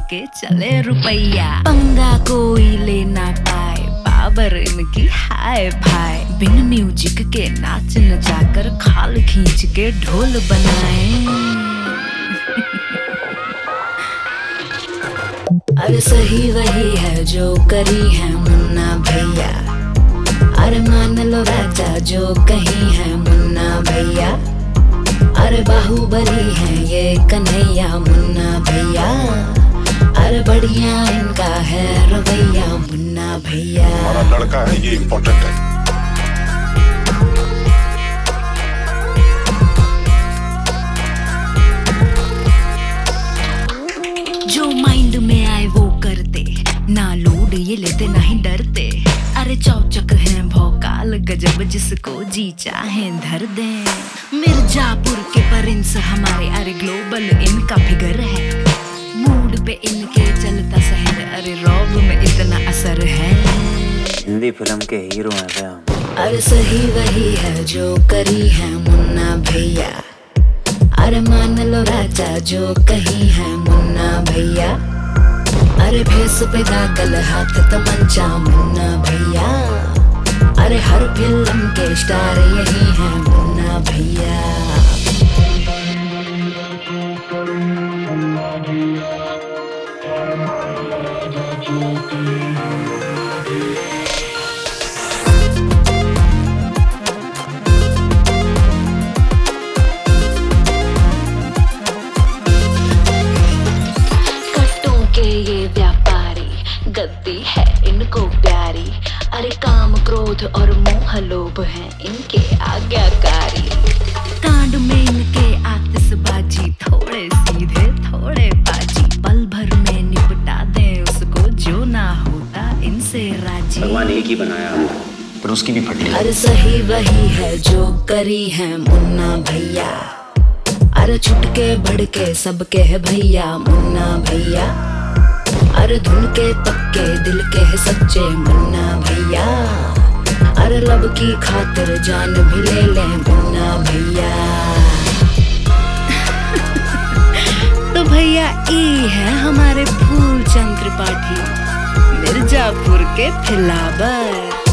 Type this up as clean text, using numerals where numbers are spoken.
के चले रुपैया। पंगा कोई लेना पाए, बाबर इनकी हाय भाई। बिन म्यूजिक के नाच न जाकर खाल खींच के ढोल बनाए। अरे सही वही है जो करी है मुन्ना भैया। अरे मान लो राजा जो कहीं है मुन्ना भैया। अरे बाहुबली है ये कन्हैया मुन्ना भैया। अरे बढ़िया इनका है रवैया मुन्ना भैया। हमारा लड़का है ये इम्पोर्टेंट है। जो माइंड में आए वो करते, ना लोड ये लेते ना ही डरते। अरे चौचक है भौकाल गजब जिसको जी चाहे धर दे। मिर्जापुर के प्रिंस हमारे, अरे ग्लोबल इनका फिगर है। मूड पे इनके चलता शहर, अरे रॉब में इतना असर है। हिंदी फिल्म के हीरो हैं क्या? अरे सही वही है जो करी है मुन्ना भैया। अरे मान लो राजा जो कहीं है मुन्ना भैया। अरे भेस पे दागल हाथ तमंचा मुन्ना भैया। अरे हर फिल्म के स्टार यही है मुन्ना भैया। कट्टों के ये व्यापारी, गद्दी है इनको प्यारी। अरे काम क्रोध और मोह लोभ है इनके आज्ञाकारी। कांड में इनके आतिशबाजी, थोड़े सीधे थोड़े बाजी। पल भर में निपटा दे उसको जो ना होता इनसे राजी। भगवान एक ही बनाया पर उसकी भी फटली। अरे सही वही है जो करी है मुन्ना भैया। अरे छुटके भड़के सबके है भैया मुन्ना भैया। अरे धुन के पक्के दिल के है सच्चे मुन्ना भैया। अरे लब की खातिर जान भी ले ले मुन्ना भैया। तो भैया ई है हमारे फूलचंद त्रिपाठी, मिर्जापुर के फिलावर।